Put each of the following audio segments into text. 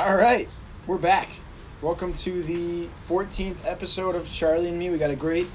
All right, we're back. Welcome to the 14th episode of Charlie and Me. We got a great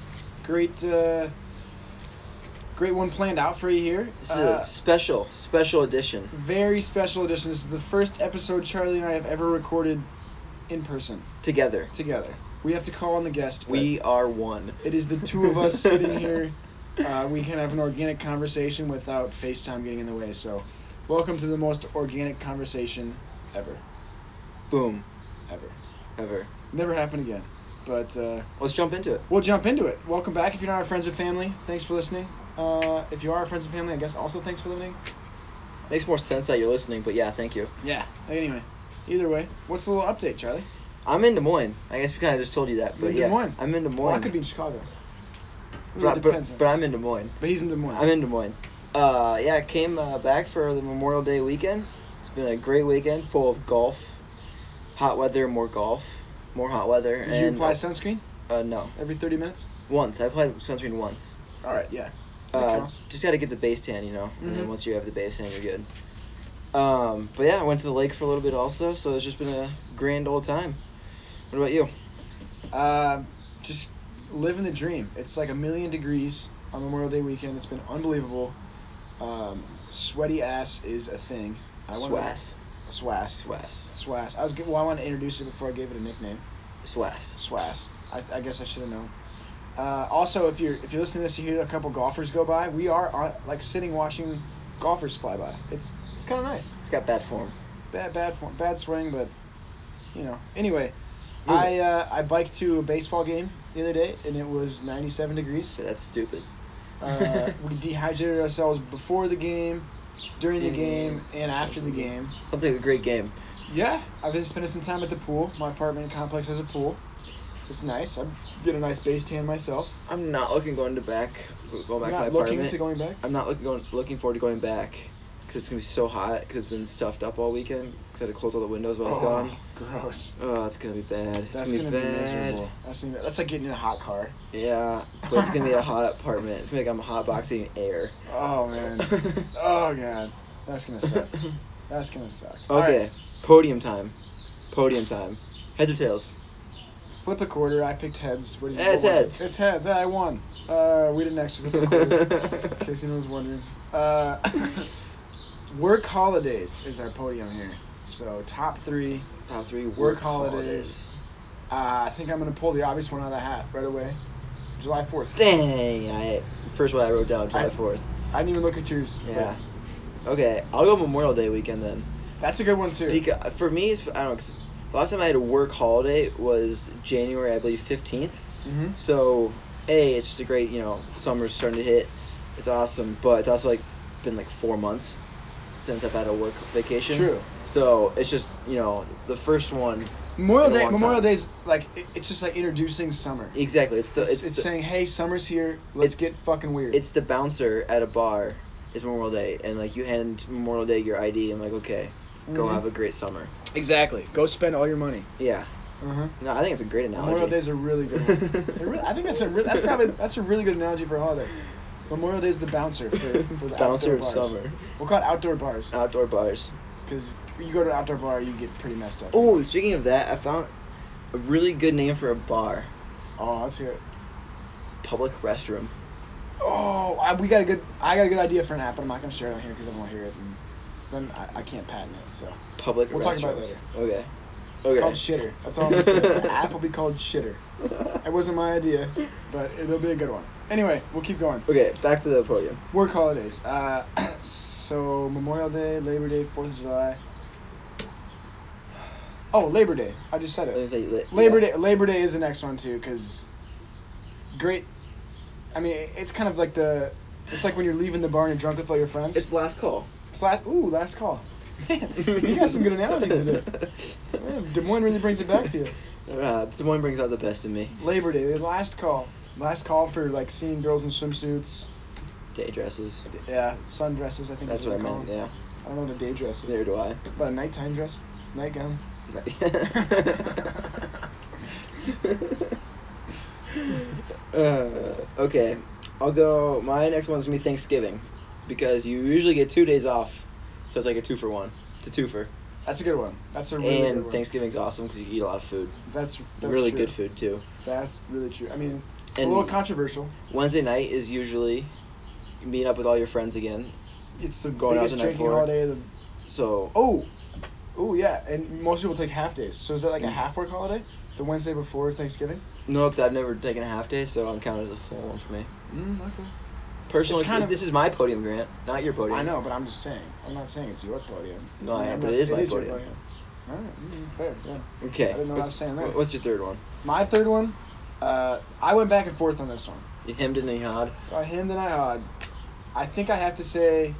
one planned out for you here. This is a special edition. Very special edition. This is the first episode Charlie and I have ever recorded in person. Together. We have to call on the guest. We are one. It is the two of us sitting here. We can have an organic conversation without FaceTime getting in the way. So, welcome to the most organic conversation ever. Boom. Ever. Never happened again. But let's jump into it. We'll jump into it. Welcome back. If you're not our friends and family, thanks for listening. If you are our friends and family, I guess also thanks for listening. Makes more sense that you're listening, but yeah, thank you. Yeah. Anyway, either way, what's the little update, Charlie? I'm in Des Moines. I guess we kind of just told you that, but Des Moines. I'm in Des Moines. Well, I could be in Chicago. But I'm in Des Moines. But he's in Des Moines. I'm in Des Moines. I came back for the Memorial Day weekend. It's been a great weekend, full of golf, hot weather, more golf, more hot weather. Did you apply sunscreen? No. Every 30 minutes? Once. I applied sunscreen once. All right, yeah. Just got to get the base tan, and then once you have the base tan, you're good. But yeah, I went to the lake for a little bit also, so it's just been a grand old time. What about you? Just living the dream. It's like 1,000,000 degrees on Memorial Day weekend. It's been unbelievable. Sweaty ass is a thing. Swass. I wanted to introduce it before I gave it a nickname. Swass. I guess I should have known. Also, if you're listening to this, you hear a couple golfers go by. We are sitting watching golfers fly by. It's kind of nice. It's got bad form. Bad form, bad swing, but Anyway, I biked to a baseball game the other day, and it was 97 degrees. So that's stupid. We dehydrated ourselves before the game, during the game, and after the game. Sounds like a great game. Yeah, I've been spending some time at the pool. My apartment complex has a pool, so it's nice. I get a nice base tan myself. I'm not looking going back to my apartment. Not looking to going back? I'm not looking forward to going back because it's going to be so hot because it's been stuffed up all weekend because I had to close all the windows while I was gone. Gross. Oh, it's going to be bad. That's going to be miserable. That's like getting in a hot car. Yeah, but it's going to be a hot apartment. It's going to be like I'm hotboxing air. Oh, man. Oh, God. That's going to suck. Okay, right. Podium time. Heads or tails? Flip a quarter. I picked heads. It's heads. It's heads. I won. We didn't actually flip a quarter, in case anyone was wondering. Work holidays is our podium here. So top three work holidays. I think I'm going to pull the obvious one out of the hat right away. July 4th. Dang. First one I wrote down, July 4th. I didn't even look at yours. Yeah. Okay, I'll go Memorial Day weekend then. That's a good one too. Because for me, I don't know, cause the last time I had a work holiday was January, I believe, 15th. Mm-hmm. So, it's just a great, summer's starting to hit. It's awesome, but it's also been 4 months since I've had a work vacation. True. So it's just the first one. Memorial Day's it's just introducing summer. Exactly. It's saying, hey, summer's here. Let's get fucking weird. It's the bouncer at a bar. It's Memorial Day, and you hand Memorial Day your ID, and okay, go have a great summer. Exactly. Go spend all your money. Yeah. Uh-huh. No, I think it's a great analogy. Memorial Day's a really good one. I think that's a really good analogy for a holiday. Memorial Day's the bouncer for the bouncer outdoor of bars. summer. We'll call it outdoor bars. Outdoor bars. Because you go to an outdoor bar, you get pretty messed up. Oh, speaking of that, I found a really good name for a bar. Oh, let's hear it. Public restroom. Oh, I got a good idea for an app, but I'm not gonna share it on here because I don't want to hear it, and then I can't patent it. So public. We'll talk about it later. Okay. It's called Shitter. That's all I'm gonna say. The app will be called Shitter. It wasn't my idea, but it'll be a good one. Anyway, we'll keep going. Okay, back to the podium. Work holidays. So Memorial Day, Labor Day, 4th of July. Oh, Labor Day. I just said it. Labor Day is the next one too, because great. I mean, it's kind of it's like when you're leaving the bar and you're drunk with all your friends. It's last call. Last call. Man, you got some good analogies today. Des Moines really brings it back to you. Des Moines brings out the best in me. Labor Day, the last call. Last call for seeing girls in swimsuits. Day dresses. Yeah, sundresses, I think that's what I meant, yeah. I don't know what a day dress is. Neither do I. About a nighttime dress? Nightgown? Okay, I'll go. My next one's gonna be Thanksgiving, because you usually get 2 days off, so it's like a 2-for-1. It's a twofer. That's a good one. That's a really good And one. Thanksgiving's awesome because you eat a lot of food. That's really true. good food too. That's really true. I mean, it's And a little controversial. Wednesday night is usually you meet up with all your friends again. It's the Going out biggest the night drinking before. holiday. So. Oh, yeah. And most people take half days. So is that like a half work holiday? The Wednesday before Thanksgiving? No, because I've never taken a half day, so I'm counted as a full one for me. Okay. Personally, kind of- this is my podium, Grant, not your podium. I know, but I'm just saying. I'm not saying it's your podium. No, I mean, but it is my your podium. All right, fair. Yeah. Okay. I didn't know what I was saying there. What's your third one? My third one, I went back and forth on this one. You hemmed and you hawed. I hemmed and I hawed. I think I have to say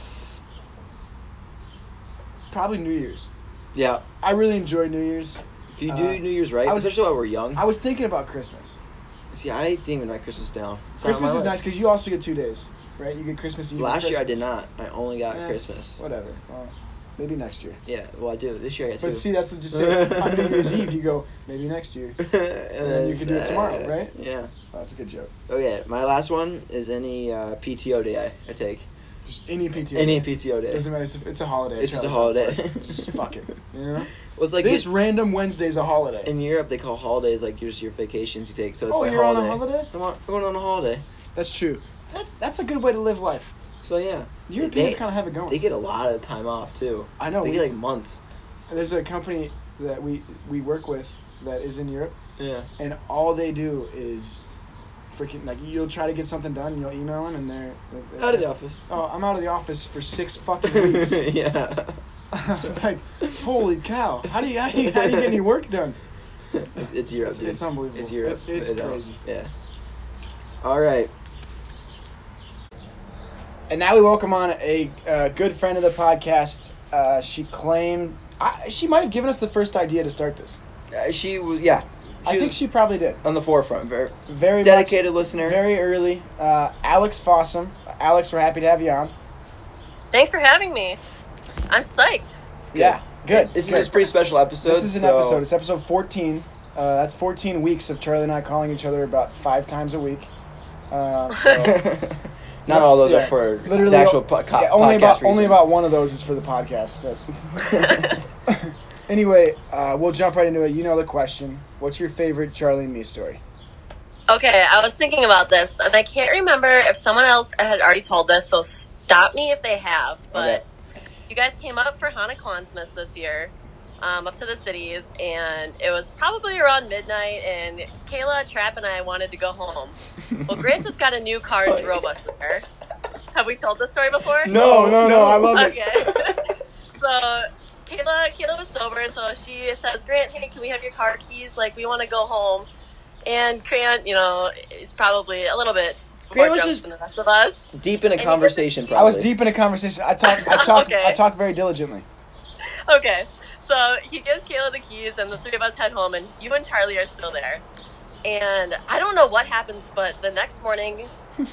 probably New Year's. Yeah. I really enjoy New Year's. If you do New Year's right, especially while we're young. I was thinking about Christmas. See, I didn't even write Christmas down. Christmas is nice because you also get 2 days, right? You get Christmas Eve. Last year I Christmas. did not. I only got Christmas. Whatever. Well, maybe next year. Yeah, well I do. This year I got 2. But see, that's what just say on New Year's Eve you go maybe next year, and then you can do it tomorrow, right? Yeah. Oh, that's a good joke. Okay, my last one is any PTO day I take. Just any PTO. Any PTO day. Doesn't matter. It's a holiday. It's just a holiday. Just fuck it. You know. Well, it's like this random Wednesday's a holiday. In Europe, they call holidays like just your vacations you take. So it's my you're holiday. on a holiday? I'm going on a holiday. That's true. That's a good way to live life. So yeah. Europeans kind of have it going. They get a lot of time off too. I know. They get like months. There's a company that we work with that is in Europe. Yeah. And all they do is freaking like you'll try to get something done, you'll email them, and they're out of the office. Oh, I'm out of the office for 6 fucking weeks. Yeah. Like, holy cow! How do you get any work done? It's Europe. It's unbelievable. It's Europe. It's crazy. Yeah. All right. And now we welcome on a good friend of the podcast. She claimed she might have given us the first idea to start this. She was, yeah. I think she probably did. On the forefront, very dedicated much, listener. Very early. Alex Fossum. Alex, we're happy to have you on. Thanks for having me. I'm psyched. Yeah, good. This is a pretty special episode. This is an episode. It's episode 14. That's 14 weeks of Charlie and I calling each other about 5 times a week. Not all those are for literally the actual podcast only about one of those is for the podcast. But anyway, we'll jump right into it. You know the question. What's your favorite Charlie and me story? Okay, I was thinking about this, and I can't remember if someone else had already told this, so stop me if they have. But You guys came up for Hanukkah this year, up to the cities, and it was probably around midnight, and Kayla, Trap, and I wanted to go home. Well, Grant just got a new car and drove us there. Have we told this story before? No, I love it. Okay. So Kayla was sober, and so she says, Grant, hey, can we have your car keys? Like, we want to go home. And Grant, is probably a little bit more drunk than the rest of us. Deep in a conversation, probably. I was deep in a conversation. I talk very diligently. Okay. So he gives Kayla the keys, and the 3 of us head home, and you and Charlie are still there. And I don't know what happens, but the next morning,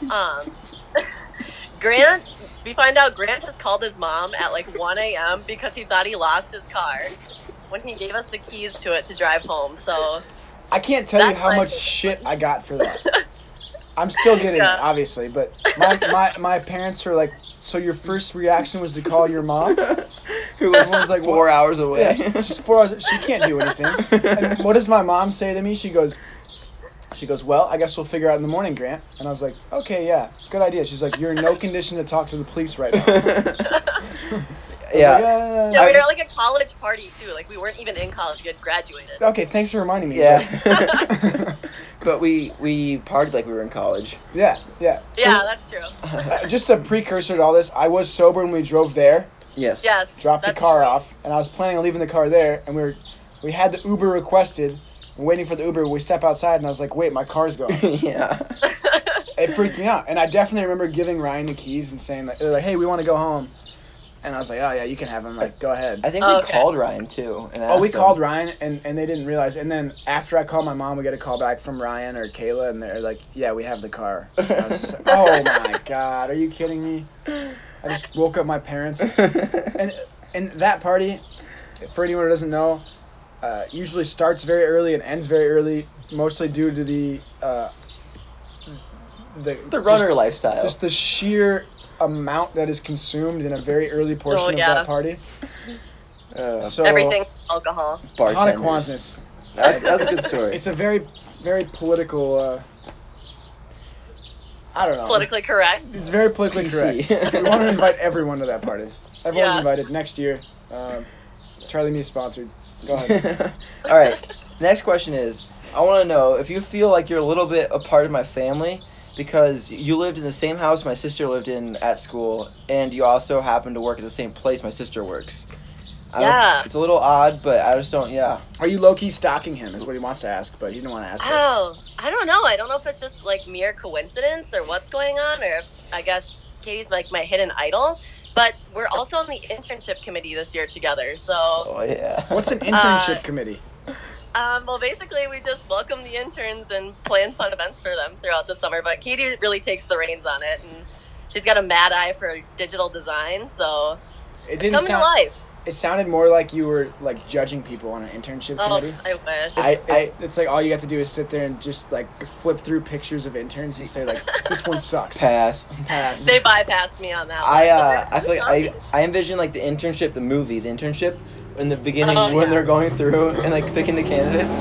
we find out Grant has called his mom at like 1 a.m. because he thought he lost his car when he gave us the keys to it to drive home. So I can't tell you how much shit I got for that. I'm still getting it, obviously, but my parents are like, so your first reaction was to call your mom? Who was like 4 hours away. Yeah, she's 4 hours. She can't do anything. And what does my mom say to me? She goes, well, I guess we'll figure out in the morning, Grant. And I was like, okay, yeah, good idea. She's like, you're in no condition to talk to the police right now. Yeah, we were at like a college party too. Like we weren't even in college; we had graduated. Okay, thanks for reminding me. Yeah. But we partied like we were in college. Yeah. So, yeah, that's true. Just a precursor to all this, I was sober when we drove there. Yes. Dropped the car off, and I was planning on leaving the car there, and we had the Uber requested. We're waiting for the Uber. We step outside, and I was like, wait, my car's gone. Yeah. It freaked me out, and I definitely remember giving Ryan the keys and saying that they're like, hey, we want to go home. And I was like, oh, yeah, you can have him. Like, go ahead. I think we called Ryan, too. And we called Ryan, and they didn't realize. And then after I called my mom, we got a call back from Ryan or Kayla, and they're like, yeah, we have the car. And I was just like, oh, my God. Are you kidding me? I just woke up my parents. And that party, for anyone who doesn't know, usually starts very early and ends very early, mostly due to the runner lifestyle. Just the sheer amount that is consumed in a very early portion of that party. So Everything alcohol. Bartenders. Hanaquansness. That's a good story. It's a very, very political. I don't know. Politically correct. It's very politically PC. correct. We want to invite everyone to that party. Everyone's Yeah. invited next year. Charlie Me sponsored. Go ahead. All right. Next question is, I want to know if you feel like you're a little bit a part of my family because you lived in the same house my sister lived in at school, and you also happen to work at the same place my sister works. Yeah. It's a little odd, but I just don't. Yeah. Are you low key stalking him? Is what he wants to ask, but he didn't want to ask it. Oh, I don't know. I don't know if it's just like mere coincidence or what's going on, or if I guess Katie's like my hidden idol. But we're also on the internship committee this year together. So, Oh yeah. What's an internship committee? well, basically we just welcome the interns and plan fun events for them throughout the summer. But Katie really takes the reins on it, and she's got a mad eye for digital design. So It it's didn't coming to sound. life. It sounded more like you were like judging people on an internship Oh, committee. I wish. It's like all you have to do is sit there and just like flip through pictures of interns and say like this one sucks. Pass. Pass. They bypassed me on that one. I feel like I envision like the internship, the movie, the internship in the beginning Oh, when yeah. thing through and like picking the candidates.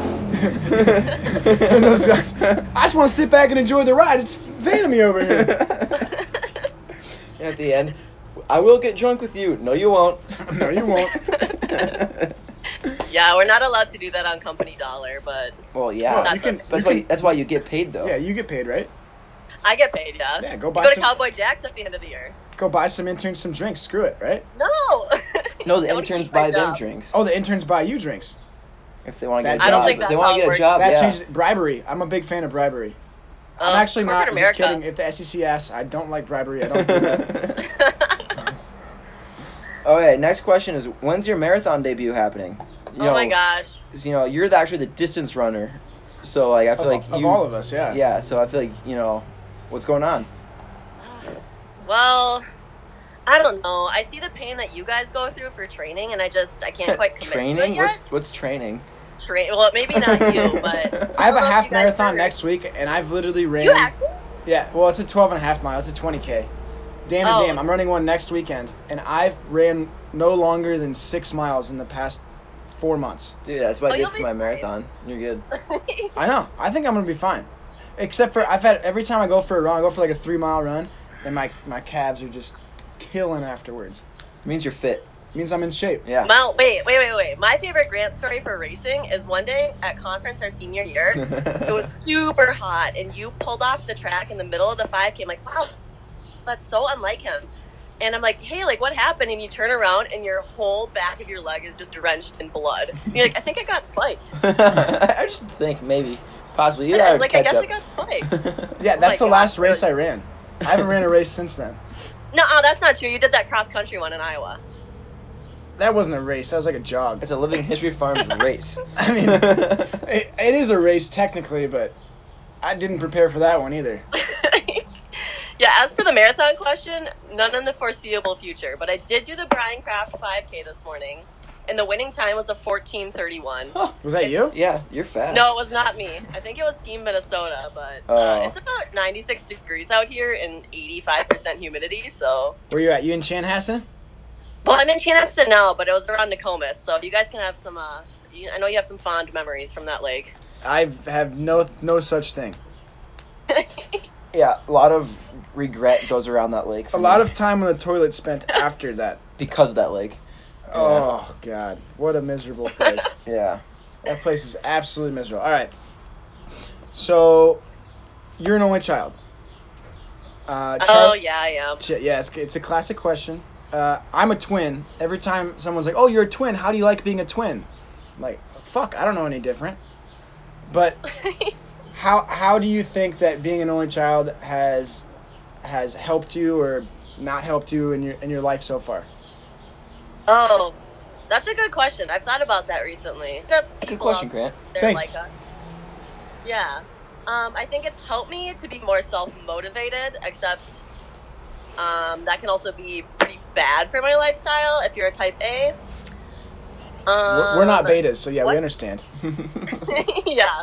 And those guys, I just want to sit back and enjoy the ride. It's failing me over here. And at the end, I will get drunk with you. No, you won't. No, you won't. Yeah, we're not allowed to do that on company dollar, but Well, yeah. Well, that's you can- okay. That's why you get paid though. Yeah, you get paid, right? I get paid, yeah. Yeah, go You buy go to some- Cowboy Jack's at the end of the year. Go buy some interns some drinks. Screw it, right? No. No, the Don't interns keep my buy them job. drinks. Oh, the interns buy you drinks. If they want to get a That- job. I don't think If they that's want how to it get a works. job, That yeah. changes bribery. I'm a big fan of bribery. I'm actually not. corporate Just America. kidding. If the SEC asks, I don't like bribery. I don't do that. Okay, next question is, when's your marathon debut happening? You Oh my know, gosh. 'cause, you know, you're actually the distance runner, so like I feel like of you. all of us, yeah. Yeah, so I feel like what's going on. Well, I don't know. I see the pain that you guys go through for training, and I can't quite commit Training? to it yet. What's training? Well, maybe not you, but I have a don't know if half you guys marathon heard. next week, and I've literally ran. Do you actually? Yeah, well, it's a 12 and a half mile. It's a 20K. Damn to Oh. damn. I'm running one next weekend, and I've ran no longer than 6 miles in the past 4 months. Dude, that's what I Oh, did you'll for be my fine. marathon. You're good. I know. I think I'm gonna be fine. Except for every time I go for a run, I go for like a 3-mile run, and my calves are just killing afterwards. It means you're fit. It means I'm in shape. Yeah. Wait. My favorite Grant story for racing is one day at conference our senior year. It was super hot, and you pulled off the track in the middle of the 5K. I'm like, wow, that's so unlike him. And I'm like, hey, like, what happened? And you turn around, and your whole back of your leg is just drenched in blood. And you're like, I think I got spiked. I just think maybe, possibly. You gotta Like, I catch guess up. I got spiked. Yeah, Oh that's my the last gosh, race I really? ran. I haven't ran a race since then. No, that's not true. You did that cross country one in Iowa. That wasn't a race. That was like a jog. It's a Living History Farms race. I mean, it is a race technically, but I didn't prepare for that one either. Yeah, as for the marathon question, none in the foreseeable future. But I did do the Brian Craft 5K this morning, and the winning time was a 14:31. Huh. Was that you? Yeah, you're fast. No, it was not me. I think it was Scheme, Minnesota, but Oh. it's about 96 degrees out here and 85% humidity, so... Where you at? You in Chanhassen? Well, I'm in Chanhassen now, but it was around Nokomis, so you guys can have some... I know you have some fond memories from that lake. I have no such thing. Yeah, a lot of regret goes around that lake. For A lot me of time on the toilet spent after that. because of that lake. Oh God, what a miserable place. Yeah. That place is absolutely miserable. All right. So, you're an only child. Oh, yeah, I am. Yeah, it's a classic question. I'm a twin. Every time someone's like, "Oh, you're a twin. How do you like being a twin?" I'm like, fuck, I don't know any different. But how do you think that being an only child has helped you or not helped you in your life so far? Oh, that's a good question. I've thought about that recently. There's Good people question, out Grant. there Thanks. like us. Yeah. I think it's helped me to be more self-motivated, except that can also be pretty bad for my lifestyle if you're a type A. We're not betas, so yeah, we what- understand. Yeah.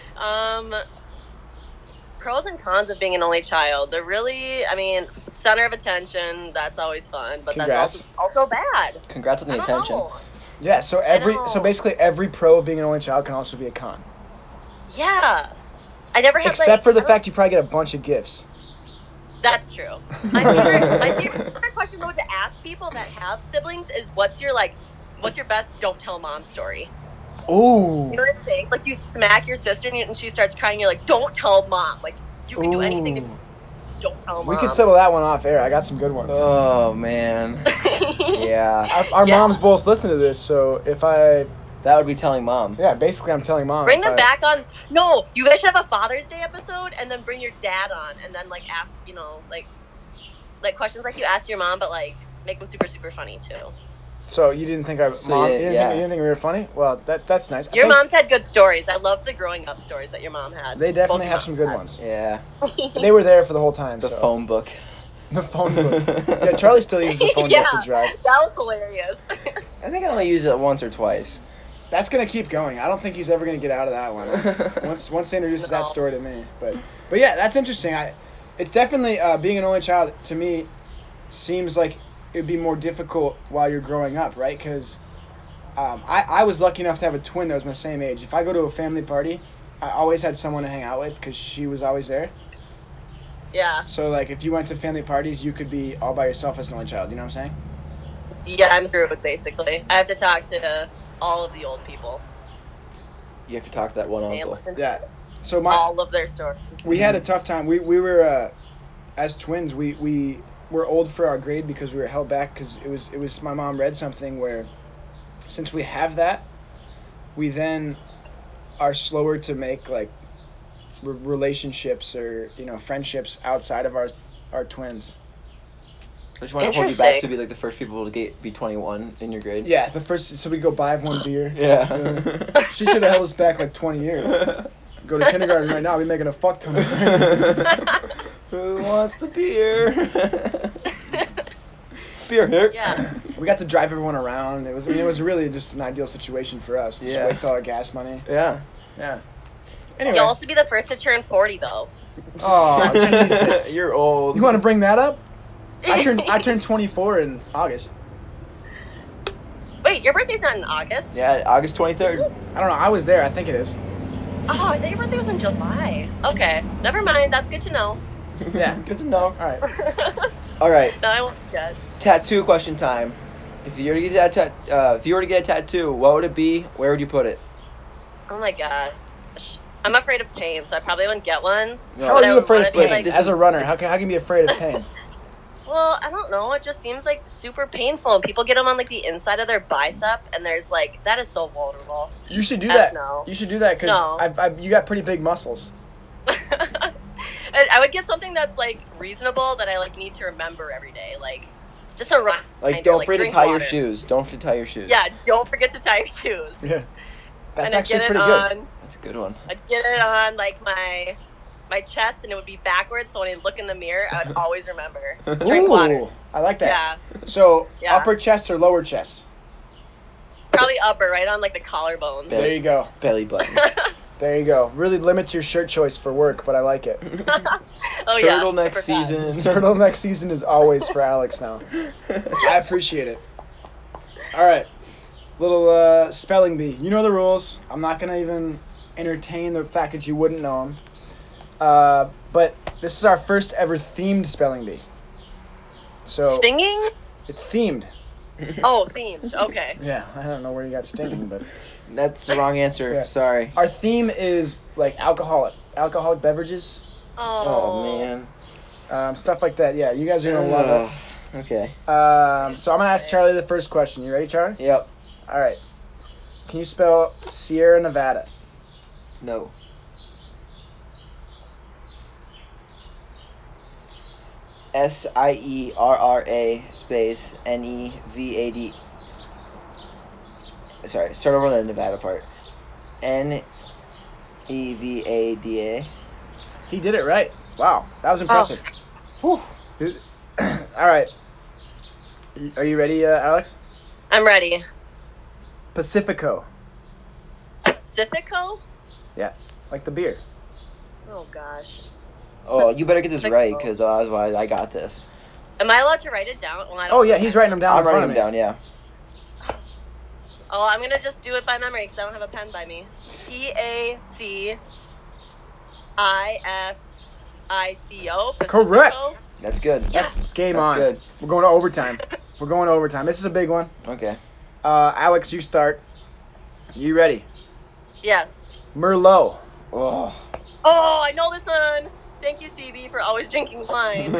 Pros and cons of being an only child. They're really, center of attention, that's always fun, but Congrats. that's also bad. Congrats on the I don't attention. know. Yeah, so know. basically every pro of being an only child can also be a con. Yeah. I never had Except for the I don't- fact you probably get a bunch of gifts. That's true. My favorite question though to ask people that have siblings is what's your best don't tell mom story? Ooh. You know what I'm saying? Like you smack your sister and she starts crying, you're like, don't tell mom. Like you can do anything if Ooh. don't tell mom. We could settle that one off air. I got some good ones. Oh man. Yeah. Our Yeah. moms both listen to this, so if I... That would be telling mom. Yeah, basically I'm telling mom. Bring if them I- back on. No, you guys should have a Father's Day episode and then bring your dad on and then like ask, like questions like you asked your mom, but like make them super super funny too. So you didn't think you didn't think we were funny? Well, that's nice. Your mom's had good stories. I love the growing up stories that your mom had. They definitely Both your have some moms good had. ones. Yeah. They were there for the whole time. The so. phone book. The phone book. Yeah, Charlie still uses the phone Yeah, book to drive. that was hilarious. I think I only used it once or twice. That's gonna keep going. I don't think he's ever gonna get out of that one. Once they introduces that No. story to me, but yeah, that's interesting. It's definitely being an only child to me seems like it'd be more difficult while you're growing up, right? Because I was lucky enough to have a twin that was my same age. If I go to a family party, I always had someone to hang out with because she was always there. Yeah. So like if you went to family parties, you could be all by yourself as an only child. You know what I'm saying? Yeah, I'm screwed basically. I have to talk to all of the old people You have to talk to that one and uncle. listen to Yeah. So all of their stories. we had a tough time. We were as twins. We were old for our grade because we were held back because it was my mom read something where since we have that, we then are slower to make like relationships or friendships outside of our twins. I just want to hold you back to be like the first people to be 21 in your grade. Yeah, the first. So we go buy one beer. Yeah. She should have held us back like 20 years. Go to kindergarten right now. We're making a fuck ton of friends. Who wants the beer? Beer here. Yeah. We got to drive everyone around. It was really just an ideal situation for us. Just Yeah. waste all our gas money. Yeah. Yeah. Anyway. You'll also be the first to turn 40 though. Oh, Jesus. You're old. You want to bring that up? I turned 24 in August. Wait, your birthday's not in August? Yeah, August 23rd. I don't know. I was there. I think it is. Oh, I thought your birthday was in July. Okay, never mind. That's good to know. Yeah. Good to know. All right. All right. No, I won't forget. Tattoo question time. If you were to get a tattoo, what would it be? Where would you put it? Oh my gosh. I'm afraid of pain, so I probably wouldn't get one. No. How But are I you would afraid wanna of be, pain? like- As a runner, how can you be afraid of pain? Well, I don't know. It just seems like super painful, and people get them on like the inside of their bicep, and there's like that is so vulnerable. You should do F that. no. You should do that because No. you got pretty big muscles. And I would get something that's like reasonable that I like need to remember every day, like just a reminder. Like, don't forget to drink tie your water. shoes. Don't forget to tie your shoes. Yeah, don't forget to tie your shoes. Yeah. That's and I'd actually get pretty it good. on. That's a good one. I'd get it on like my chest, and it would be backwards. So when I look in the mirror, I would always remember. Drink water. Ooh, I like that. Yeah, So Yeah. upper chest or lower chest? probably upper, right on like the collarbones. There you go. Belly button. There you go. Really limits your shirt choice for work, but I like it. Oh yeah. Turtleneck I forgot. season. Turtleneck season is always for Alex now. I appreciate it. All right. Little spelling bee. You know the rules. I'm not going to even entertain the fact that you wouldn't know them. But this is our first ever themed spelling bee. So Stinging? it's themed. Oh, themed. Okay. Yeah, I don't know where you got stinging, but That's the wrong answer. Yeah. Sorry. our theme is like alcoholic beverages, Oh. man. stuff like that. Yeah, you guys are gonna love Okay. it. So I'm gonna ask Charlie the first question. You ready, Charlie? Yep. All right. Can you spell Sierra Nevada? No. Sierra space Nevada. Sorry, start over on the Nevada part. Nevada. He did it right. Wow, that was impressive. Whew. All right. Are you ready, Alex? I'm ready. Pacifico. Pacifico? Yeah, like the beer. Oh gosh. Oh, you better get this Pacifico. right, because otherwise I got this. Am I allowed to write it down? Well, I don't Oh yeah, know. he's writing them down. I'm in front writing of them me. down, yeah. Oh, I'm gonna just do it by memory because I don't have a pen by me. Pacifico. Correct. That's good. Yes. Game That's on. good. We're going to overtime. We're going to overtime. This is a big one. Okay. Alex, you start. You ready? Yes. Merlot. Oh. Oh, I know this one. Thank you, CB, for always drinking wine.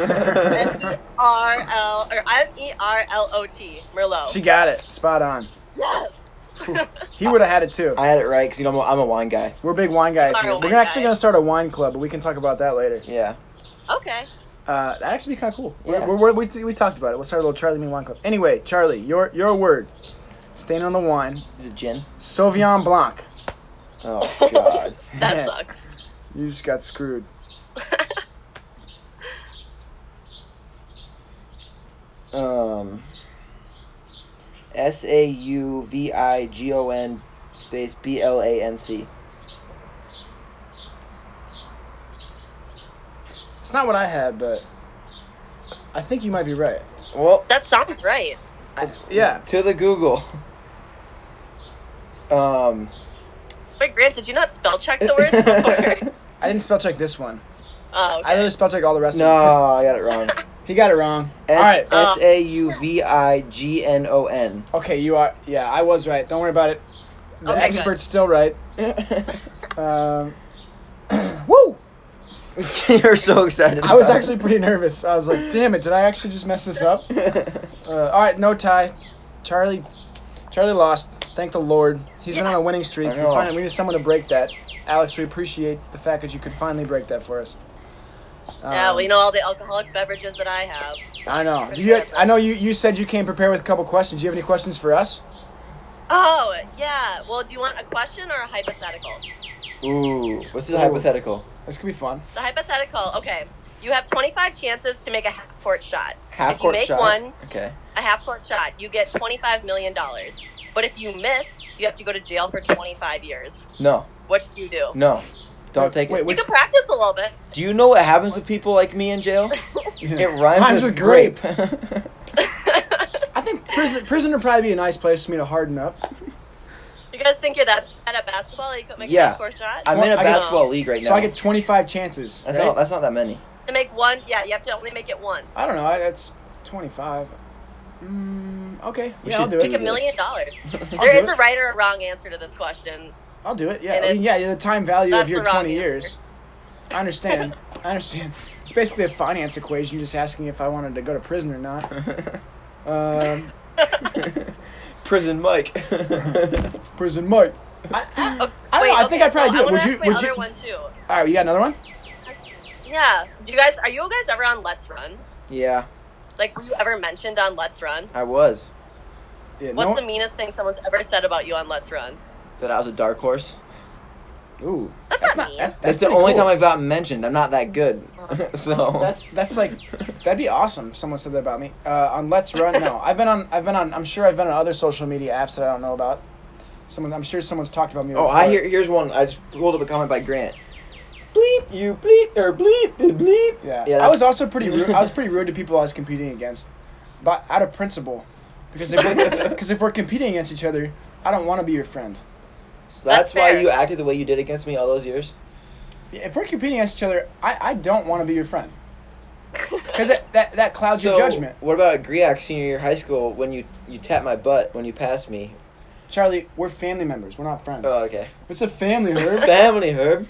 M-E-R-L-O-T. Merlot. She got it. Spot on. Yes. He would have had it too. I had it right because I'm a wine guy. We're big wine guys You are here. a We're wine actually guy. going to start a wine club, but we can talk about that later. Yeah. Okay. That'd actually be kind of cool. Yeah. We talked about it. We'll start a little Charlie Mean Wine Club. Anyway, Charlie, your word. Staying on the wine. Is it gin? Sauvignon Blanc. Oh God. That sucks. You just got screwed. SAUVIGON space BLANC. It's not what I had, but I think you might be right. Well, That sounds right. Yeah. to the Google. Wait, Grant, did you not spell check the words before? I didn't spell check this one. Oh, okay. I literally spell check all the rest No, of them. I got it wrong. He got it wrong. All right. SAUVIGNON. Okay, you are. Yeah, I was right. Don't worry about it. The Okay, expert's still right. Woo! You're so excited. I was about actually it. pretty nervous. I was like, damn it, did I actually just mess this up? All right, no tie. Charlie lost. Thank the Lord. He's been on a winning streak. I know. We need someone to break that. Alex, we appreciate the fact that you could finally break that for us. Yeah, well, you know all the alcoholic beverages that I have. I know. Pretty good at I know that. you said you came prepared with a couple questions. Do you have any questions for us? Oh, yeah. Well, do you want a question or a hypothetical? Ooh, what's the Ooh. hypothetical? This could be fun. The hypothetical, okay. You have 25 chances to make a half-court shot. Half court If you make shot. one, Okay. a half-court shot, you get $25 million. But if you miss, you have to go to jail for 25 years. No. What should you do? No. Don't take Wait, it. You can practice a little bit. Do you know what happens to people like me in jail? Yeah. It rhymes with grape. I think prison would probably be a nice place for me to harden up. You guys think you're that bad at basketball that you could make a Yeah. half-court shot? I'm in a I get- basketball league right now. So I get 25 chances. That's right? not that many. To make one, yeah, you have to only make it once. I don't know. That's 25. Okay. We Yeah, I'll should do Make it. $1 million. I'll There do is it. a right or a wrong answer to this question. I'll do it. Yeah. And I mean, yeah, the time value of that's your the wrong 20 years. answer. I understand. It's basically a finance equation, just asking if I wanted to go to prison or not. Prison Mike. Prison Mike. I don't know. I think I'd probably do I it. want Would to you? ask my Would other you? one too. All right, you got another one? Yeah. Are you guys ever on Let's Run? Yeah, Like, were you ever mentioned on Let's Run? I was. Yeah. What's the meanest thing someone's ever said about you on Let's Run? That I was a dark horse. Ooh. That's not mean. That's the pretty only cool. time I've gotten mentioned. I'm not that good. So That's like that'd be awesome if someone said that about me. On Let's Run, no. I'm sure I've been on other social media apps that I don't know about. I'm sure someone's talked about me Oh, before. here's one. I just pulled up a comment by Grant. Bleep, you bleep, or bleep, bleep. Yeah. I was also pretty rude. I was pretty rude to people I was competing against, but out of principle, because if we're competing against each other, I don't want to be your friend. So that's why fair. you acted the way you did against me all those years? If we're competing against each other, I don't want to be your friend. Because that clouds your judgment. What about Griak senior year high school when you tapped my butt when you passed me? Charlie, we're family members. We're not friends. Oh, okay. It's a family, Herb. Family, Herb.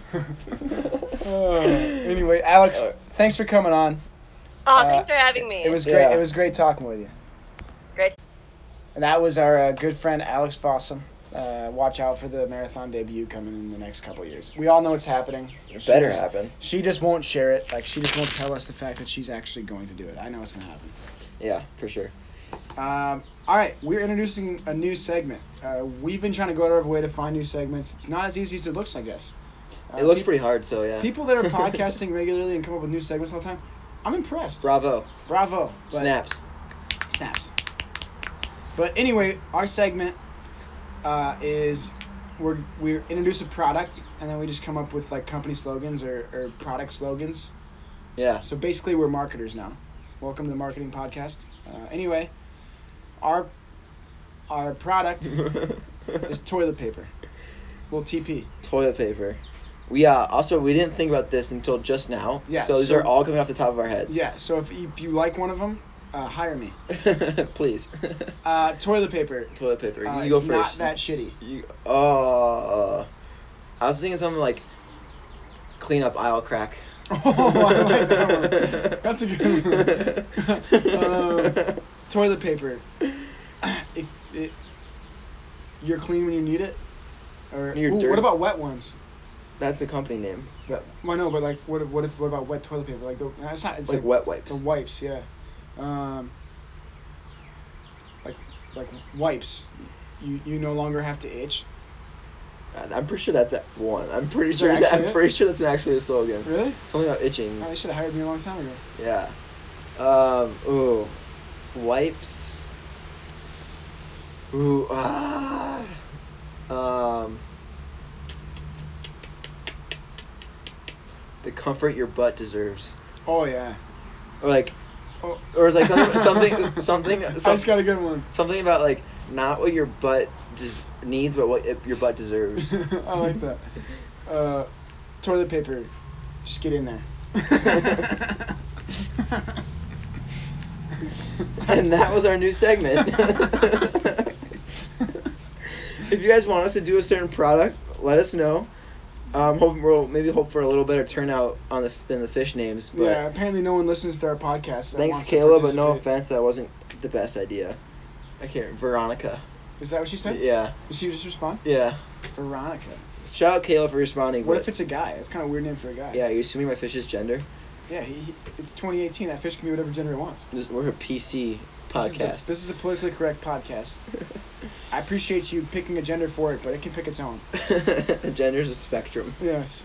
Anyway, Alex, thanks for coming on. Oh, thanks for having me. It was great. Yeah. It was great talking with you. Great. And that was our good friend Alex Fossum. Watch out for the marathon debut coming in the next couple of years. We all know it's happening. It better happen. She just won't share it. Like, she just won't tell us the fact that she's actually going to do it. I know it's going to happen. Yeah, for sure. All right, we're introducing a new segment. We've been trying to go out of our way to find new segments. It's not as easy as it looks, I guess. It looks pretty hard, so yeah. People that are podcasting regularly and come up with new segments all the time, I'm impressed. Bravo. Bravo. But- Snaps. Snaps. But anyway, our segment is we introduce a product and then we just come up with like company slogans or product slogans. Yeah. So basically, we're marketers now. Welcome to the Marketing Podcast. Anyway, our product is toilet paper. Little TP. Toilet paper. We didn't think about this until just now. Yeah, So these are all coming off the top of our heads. Yeah. So if you like one of them, hire me. Please. Toilet paper. Toilet paper. You It's go first. not that shitty. I was thinking something like clean up aisle crack. Oh, I like that one. That's a good one. Toilet paper. You're clean when you need it. Or You're dirty. what about wet ones? That's the company name. Well, no, but like, what about wet toilet paper? Like it's not. It's like wet wipes. The wipes, yeah. Like wipes. You no longer have to itch. I'm pretty sure that's one. I'm pretty sure that's actually a slogan. Really? Something about itching. Oh, they should have hired me a long time ago. Yeah. Wipes. The comfort your butt deserves. Oh yeah. Or like, or it's like something. I just got a good one. Something about like not what your butt just needs, but what your butt deserves. I like that. Toilet paper. Just get in there. And that was our new segment. If you guys want us to do a certain product, let us know. We'll hope for a little better turnout than the fish names. But yeah, apparently no one listens to our podcast. Thanks, Kayla, but no offense, that wasn't the best idea. I can't. Veronica. Is that what she said? Yeah. Did she just respond? Yeah. Veronica. Shout out Kayla for responding. What if it's a guy? It's kind of a weird name for a guy. Yeah, you're assuming my fish's gender? Yeah, it's 2018. That fish can be whatever gender it wants. We're a PC podcast. This is a politically correct podcast. I appreciate you picking a gender for it, but it can pick its own. Gender's a spectrum. Yes.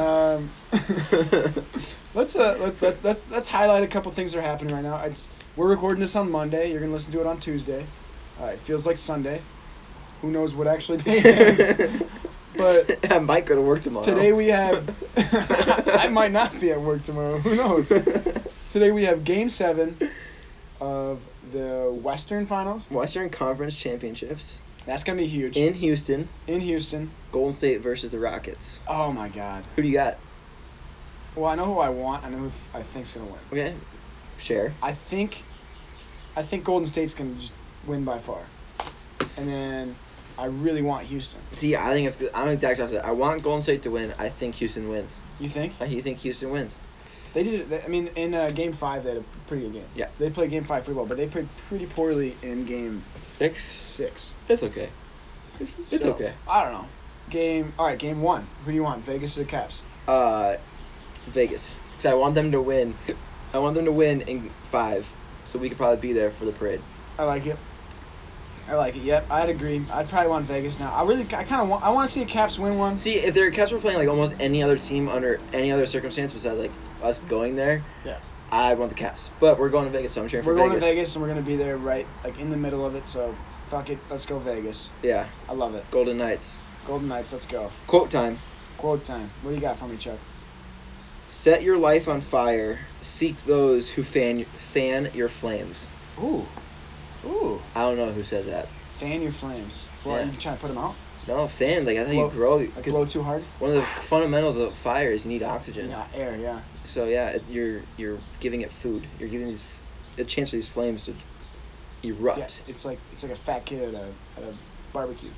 Let's highlight a couple things that are happening right now. We're recording this on Monday. You're gonna listen to it on Tuesday. It feels like Sunday. Who knows what actually day it is? But I might go to work tomorrow. Today we have. I might not be at work tomorrow. Who knows? Today we have Game 7 of the Western Finals. Western Conference Championships. That's gonna be huge. In Houston. Golden State versus the Rockets. Oh my God. Who do you got? Well, I know who I want. I know who I think's gonna win. Okay. Share. I think Golden State's gonna just win by far, and then I really want Houston. See, I think it's good. I'm exactly opposite. I want Golden State to win. I think Houston wins. You think? You think Houston wins? They did. In Game 5, they had a pretty good game. Yeah. They played Game 5 pretty well, but they played pretty poorly in Game 6. It's okay. It's okay. I don't know. Game 1. Who do you want? Vegas or the Caps? Vegas. Because I want them to win. I want them to win in 5, so we could probably be there for the parade. I like it. Yep, I'd agree. I'd probably want Vegas now. I want to see the Caps win one. See, if their Caps were playing like almost any other team under any other circumstance besides like us going there, yeah, I'd want the Caps. But we're going to Vegas, so I'm cheering for Vegas. We're going to Vegas, and we're going to be there right like in the middle of it. So fuck it, let's go Vegas. Yeah, I love it. Golden Knights, let's go. Quote time. What do you got for me, Chuck? Set your life on fire. Seek those who fan your flames. Ooh. I don't know who said that. Fan your flames. Well, Yeah. Are you trying to put them out? No, fan. Like, that's how you grow. Like blow too hard? One of the fundamentals of fire is you need oxygen. Yeah, air, yeah. So, yeah, you're giving it food. You're giving a chance for these flames to erupt. Yeah, it's like a fat kid at a barbecue.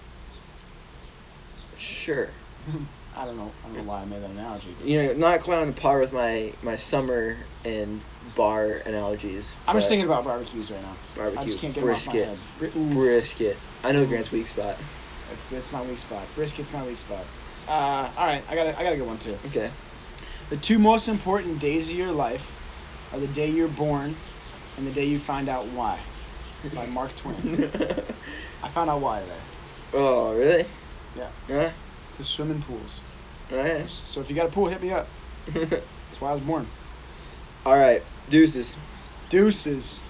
Sure. I don't know why I made that analogy. But You know, not quite on par with my summer and bar analogies. I'm just thinking about barbecues right now. Barbecue. I just can't get them off my head. Brisket. I know Grant's weak spot. It's my weak spot. Brisket's my weak spot. All right, I got a good one too. Okay. The 2 most important days of your life are the day you're born and the day you find out why. By Mark Twain. I found out why today. Oh, really? Yeah. Yeah. To swim in pools. All right. So if you got a pool, hit me up. That's why I was born. All right. Deuces.